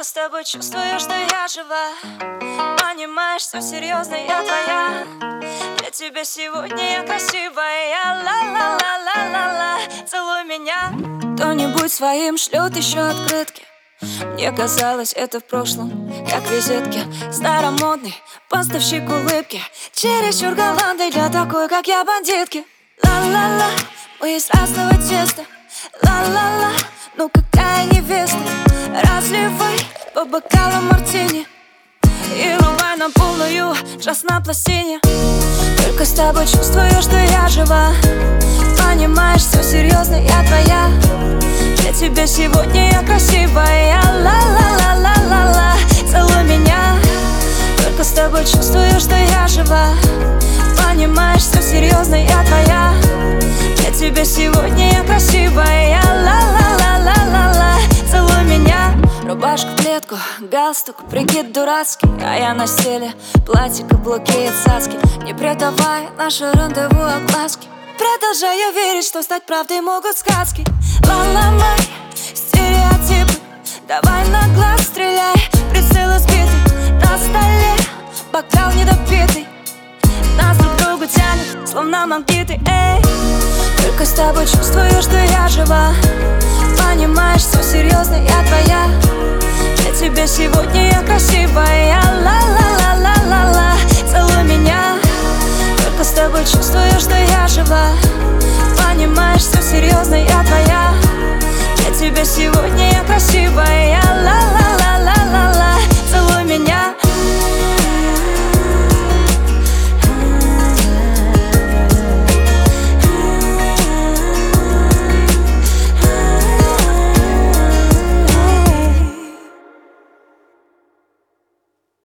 Только с тобой чувствую, что я жива. Понимаешь, все серьезно, я твоя. Для тебя сегодня я красивая. Ла-ла-ла-ла-ла-ла. Целуй меня. Кто-нибудь своим шлет еще открытки. Мне казалось, это в прошлом, как визитки. Старомодный поставщик улыбки. Чересчур галантный для такой, как я, бандитки. Ла-ла-ла, мы из разного теста. Ла-ла-ла, ну какая невеста. Разливай по бокалам мартини и рубай на полную джаз на пластине. Только с тобой чувствую, что я жива. Понимаешь, все серьезно, я твоя. Для тебя сегодня я красивая. Ла-ла-ла-ла-ла-ла. Целуй меня. Только с тобой чувствую, что я жива. Понимаешь, все серьезно, я твоя. Для тебя сегодня я красивая. Ла-ла-ла-ла-ла-ла. Целуй меня. Рубашка в клетку, галстук, прикид дурацкий. А я на стеле, платье, каблуки и цацки. Не предавай наше рандеву огласки. Продолжаю верить, что стать правдой могут сказки. Ла-ла-лай, стереотипы. Давай на глаз стреляй, прицелы сбиты. На столе бокал недопитый. Нас друг к другу тянет, словно магниты, эй. Только с тобой чувствую, что я жива. Понимаешь, все серьезно, я твоя. Для тебя сегодня я красивая. Ла-ла-ла-ла-ла-ла. Целуй меня. Только с тобой чувствую, что я жива. Понимаешь, все серьезно, я твоя. Для тебя сегодня я красивая.